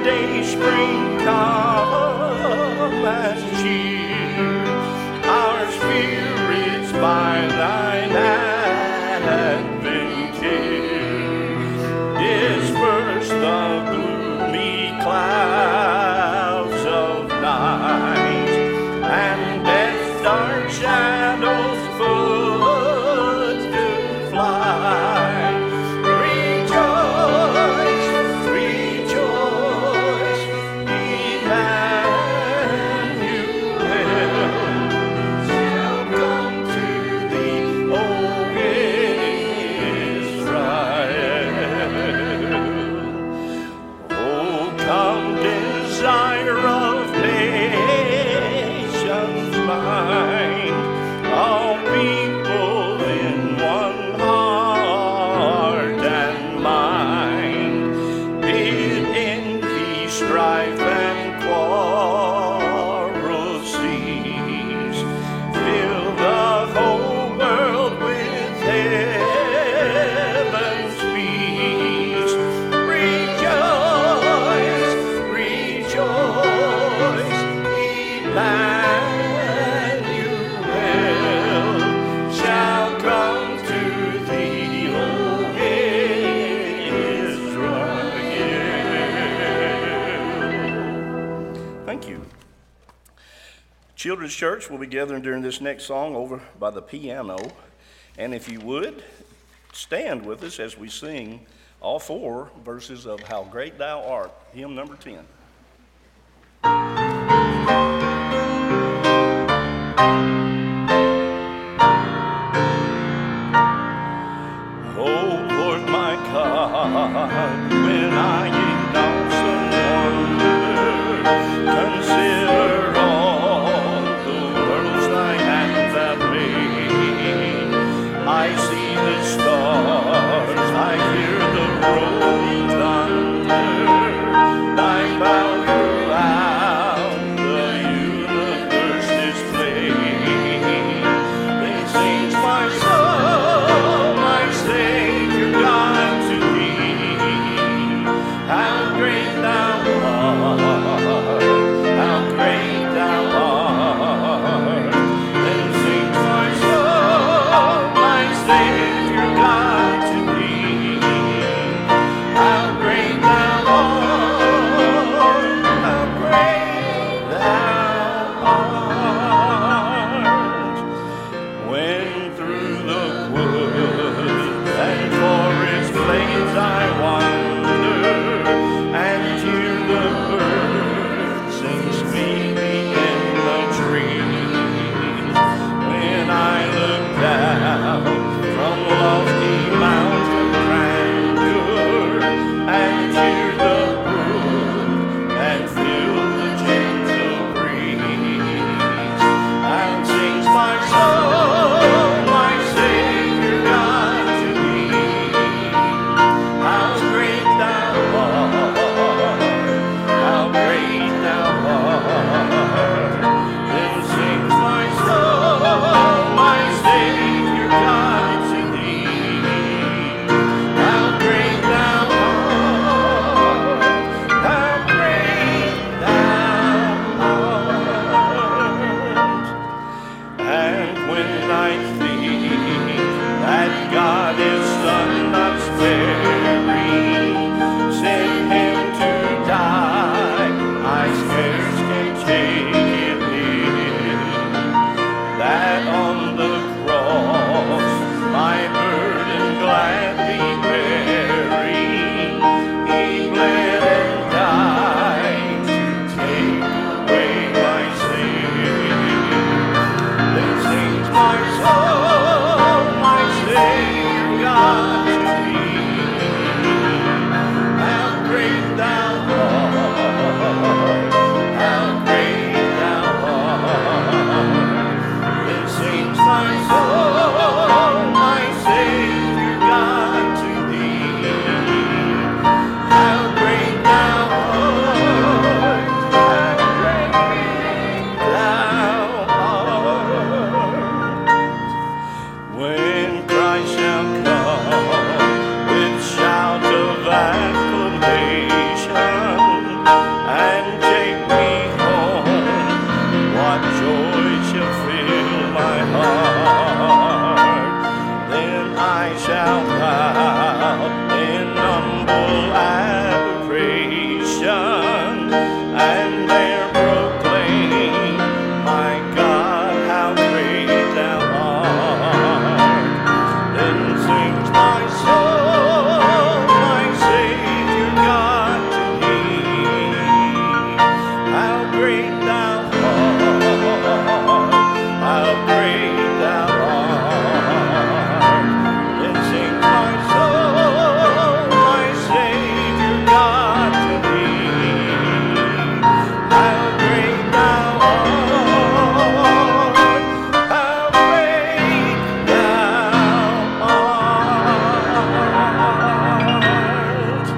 day spring come as cheer our spirits by thine advent here. Disperse the gloomy clouds of night, and death's dark shadows put to flight. Rejoice, rejoice, Emmanuel shall come to thee, O Israel. Oh, come, desire of nations mine, all people in one heart and mind. Bid envy, strife, and quarrel cease. Fill the whole world with heaven's peace. Rejoice, rejoice, Emmanuel shall come to thee, O Israel. Thank you. Children's Church will be gathering during this next song over by the piano. And if you would, stand with us as we sing all four verses of How Great Thou Art, hymn number 10. Oh Lord my God, when I in awesome wonder consider all the worlds thy hands have made, I see the stars, I hear the rolling thunder, thy bow throughout the universe displayed. Then sings my soul, my Savior God, to thee. How great thou art, how great thou art. Then sings my soul, my Savior God, to thee. How great thou art, how great thou art. When through the woods and forest glades I wander, and hear the birds sing sweetly in the trees. When I look down from lofty mountain grandeur, and hear the brook and feel the gentle breeze, and sings my soul, my Savior God, to thee. How great thou art, how great thou art. Then sings my soul, my Savior God, to thee. How great thou art, how great thou art. And when I think that God his Son not sparing sent him to die, I scarce can take it in, that on the cross my burden gladly bearing, he bled and died to take away my sin. Then sings my soul, my Savior God, to thee. How great thou art, how great thou art. Then sings my soul, my Savior God, to thee. How great thou art, how great thou art. When Christ shall come with shout of acclamation, humble adoration, and there proclaim, my God, how great thou art. Then sings my soul, my Savior God, to thee. How great thou art, how great thou art. Then sings my soul, my Savior God, to thee. How great thou art, how great thou art.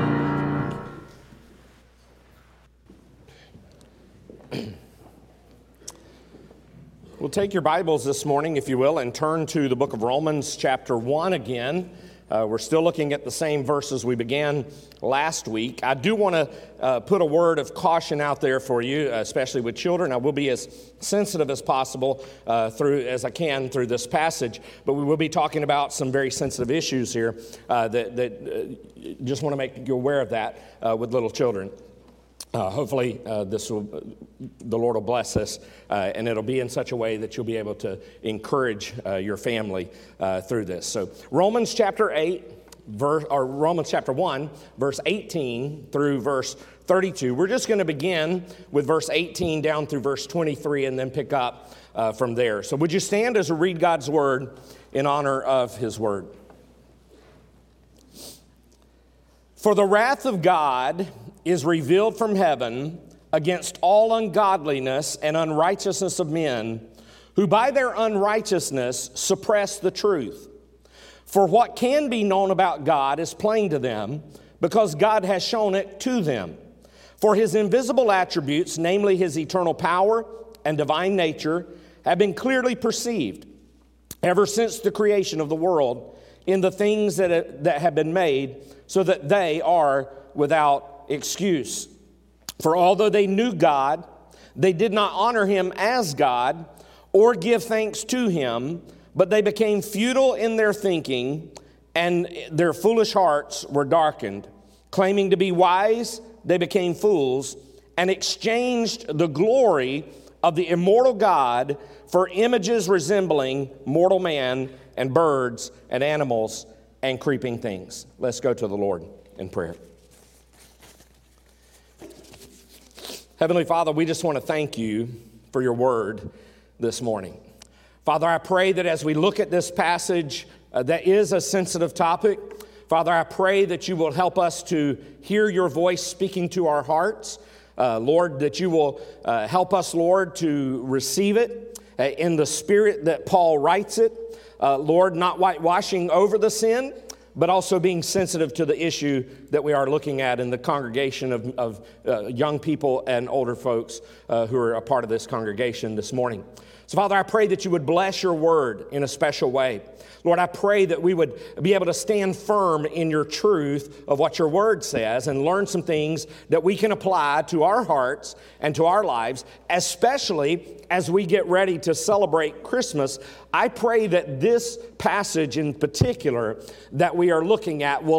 We'll take your Bibles this morning, if you will, and turn to the book of Romans chapter 1 again. We're still looking at the same verses we began last week. I do want to put a word of caution out there for you, especially with children. I will be as sensitive as possible as I can through this passage, but we will be talking about some very sensitive issues here that just want to make you aware of that with little children. Hopefully, the Lord will bless us, and it'll be in such a way that you'll be able to encourage your family through this. So, Romans chapter 1, verse 18 through verse 32. We're just going to begin with verse 18 down through verse 23, and then pick up from there. So, would you stand as we read God's word in honor of His word? For the wrath of God is revealed from heaven against all ungodliness and unrighteousness of men, who by their unrighteousness suppress the truth. For what can be known about God is plain to them, because God has shown it to them. For His invisible attributes, namely His eternal power and divine nature, have been clearly perceived ever since the creation of the world in the things that have been made, so that they are without excuse. For although they knew God, they did not honor Him as God or give thanks to Him, but they became futile in their thinking, and their foolish hearts were darkened. Claiming to be wise, they became fools and exchanged the glory of the immortal God for images resembling mortal man and birds and animals and creeping things. Let's go to the Lord in prayer. Heavenly Father, we just want to thank you for your word this morning. Father, I pray that as we look at this passage that is a sensitive topic, Father, I pray that you will help us to hear your voice speaking to our hearts. Lord, that you will help us, Lord, to receive it in the spirit that Paul writes it. Lord, not whitewashing over the sin, but also being sensitive to the issue that we are looking at in the congregation of young people and older folks who are a part of this congregation this morning. So, Father, I pray that you would bless your word in a special way. Lord, I pray that we would be able to stand firm in your truth of what your word says and learn some things that we can apply to our hearts and to our lives, especially as we get ready to celebrate Christmas. I pray that this passage in particular that we are looking at will